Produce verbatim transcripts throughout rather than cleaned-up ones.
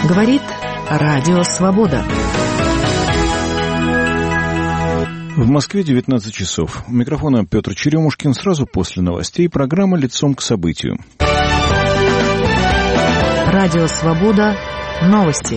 Говорит Радио Свобода. В Москве девятнадцать часов. У микрофона Петр Черемушкин. Сразу после новостей программа «Лицом к событию». Радио Свобода. Новости.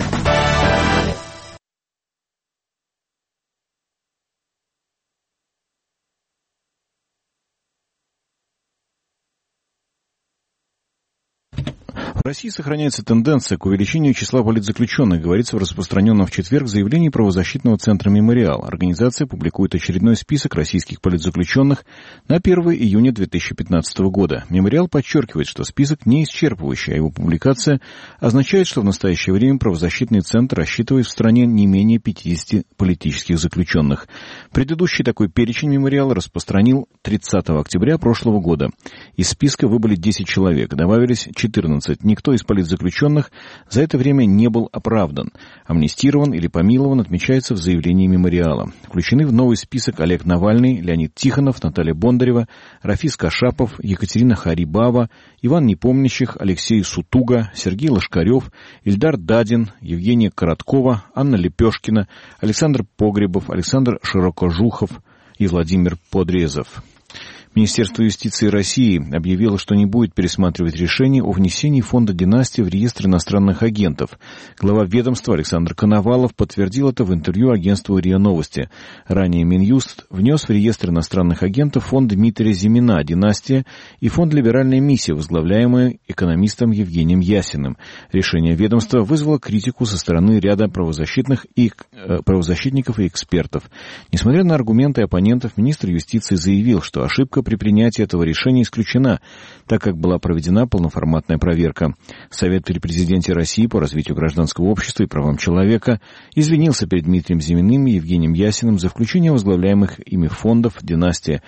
В России сохраняется тенденция к увеличению числа политзаключенных, говорится в распространенном в четверг заявлении правозащитного центра «Мемориал». Организация публикует очередной список российских политзаключенных на первое июня две тысячи пятнадцатого года. «Мемориал» подчеркивает, что список не исчерпывающий, а его публикация означает, что в настоящее время правозащитный центр рассчитывает в стране не менее пятидесяти политических заключенных. Предыдущий такой перечень «Мемориал» распространил тридцатого октября прошлого года. Из списка выбыли десять человек, добавились четырнадцать. Никто из политзаключенных за это время не был оправдан, амнистирован или помилован, отмечается в заявлении «Мемориала». Включены в новый список Олег Навальный, Леонид Тихонов, Наталья Бондарева, Рафис Кашапов, Екатерина Харибава, Иван Непомнящих, Алексей Сутуга, Сергей Лошкарев, Ильдар Дадин, Евгения Короткова, Анна Лепешкина, Александр Погребов, Александр Широкожухов и Владимир Подрезов. Министерство юстиции России объявило, что не будет пересматривать решение о внесении фонда «Династия» в реестр иностранных агентов. Глава ведомства Александр Коновалов подтвердил это в интервью агентству РИА Новости. Ранее Минюст внес в реестр иностранных агентов фонд Дмитрия Зимина «Династия» и фонд «Либеральная миссия», возглавляемый экономистом Евгением Ясиным. Решение ведомства вызвало критику со стороны ряда правозащитных и, э, правозащитников и экспертов. Несмотря на аргументы оппонентов, министр юстиции заявил, что ошибка при принятии этого решения исключена, так как была проведена полноформатная проверка. Совет при президенте России по развитию гражданского общества и правам человека извинился перед Дмитрием Зиминым и Евгением Ясиным за включение возглавляемых ими фондов «Династия»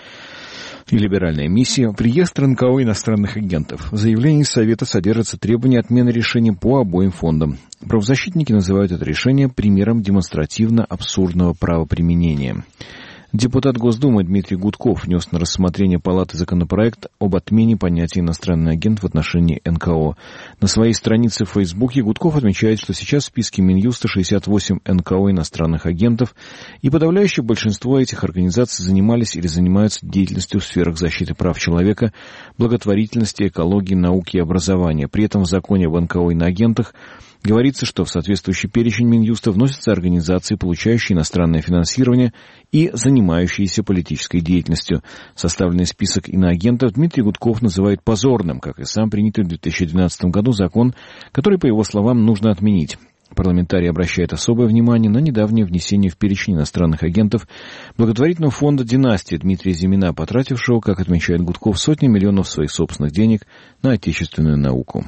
и «Либеральная миссия» в реестр эн ка о иностранных агентов. В заявлении Совета содержится требование отмены решений по обоим фондам. Правозащитники называют это решение примером демонстративно абсурдного правоприменения. Депутат Госдумы Дмитрий Гудков внес на рассмотрение Палаты законопроект об отмене понятия «иностранный агент» в отношении эн ка о. На своей странице в Фейсбуке Гудков отмечает, что сейчас в списке Минюста шестьдесят восемь эн ка о иностранных агентов, и подавляющее большинство этих организаций занимались или занимаются деятельностью в сферах защиты прав человека, благотворительности, экологии, науки и образования. При этом в законе об эн ка о иноагентах говорится, что в соответствующий перечень Минюста вносятся организации, получающие иностранное финансирование и занимающиеся политической деятельностью. Составленный список иноагентов Дмитрий Гудков называет позорным, как и сам принятый в две тысячи двенадцатом году закон, который, по его словам, нужно отменить. Парламентарий обращает особое внимание на недавнее внесение в перечень иностранных агентов благотворительного фонда «Династия» Дмитрия Зимина, потратившего, как отмечает Гудков, сотни миллионов своих собственных денег на отечественную науку.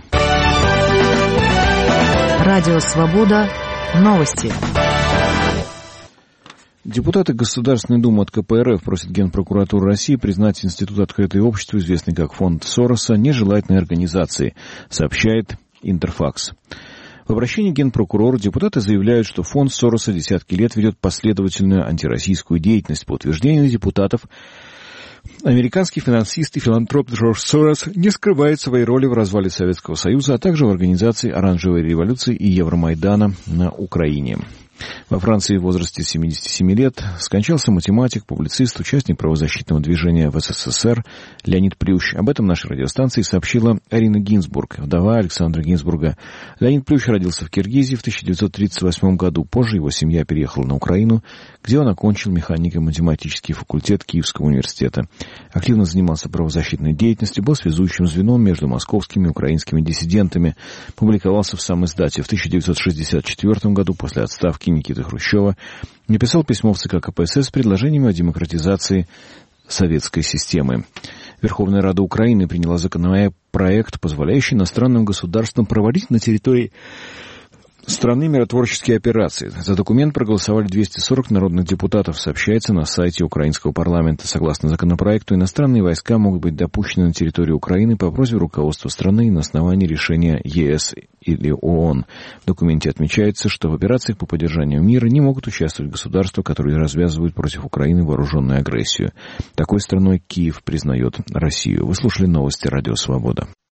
Радио Свобода. Новости. Депутаты Государственной Думы от ка пэ эр эф просят Генпрокуратуру России признать Институт «Открытое общество», известный как фонд Сороса, нежелательной организацией, сообщает Интерфакс. В обращении к Генпрокурору депутаты заявляют, что фонд Сороса десятки лет ведет последовательную антироссийскую деятельность. По утверждению депутатов, американский финансист и филантроп Джордж Сорос не скрывает своей роли в развале Советского Союза, а также в организации Оранжевой революции и Евромайдана на Украине. Во Франции в возрасте семидесяти семи лет скончался математик, публицист, участник правозащитного движения в эс эс эс эр Леонид Плющ. Об этом нашей радиостанции сообщила Арина Гинзбург, вдова Александра Гинзбурга. Леонид Плющ родился в Киргизии в тысяча девятьсот тридцать восьмом году. Позже его семья переехала на Украину, где он окончил механико-математический факультет Киевского университета. Активно занимался правозащитной деятельностью, был связующим звеном между московскими и украинскими диссидентами. Публиковался в самиздате. В тысяча девятьсот шестьдесят четвёртом году, после отставки Никиты Хрущева, написал письмо в ЦК ка пэ эс эс с предложениями о демократизации советской системы. Верховная Рада Украины приняла законопроект, позволяющий иностранным государствам проводить на территории страны миротворческие операции. За документ проголосовали двести сорок народных депутатов, сообщается на сайте украинского парламента. Согласно законопроекту, иностранные войска могут быть допущены на территорию Украины по просьбе руководства страны на основании решения е эс или о о эн. В документе отмечается, что в операциях по поддержанию мира не могут участвовать государства, которые развязывают против Украины вооруженную агрессию. Такой страной Киев признает Россию. Вы слушали новости Радио Свобода.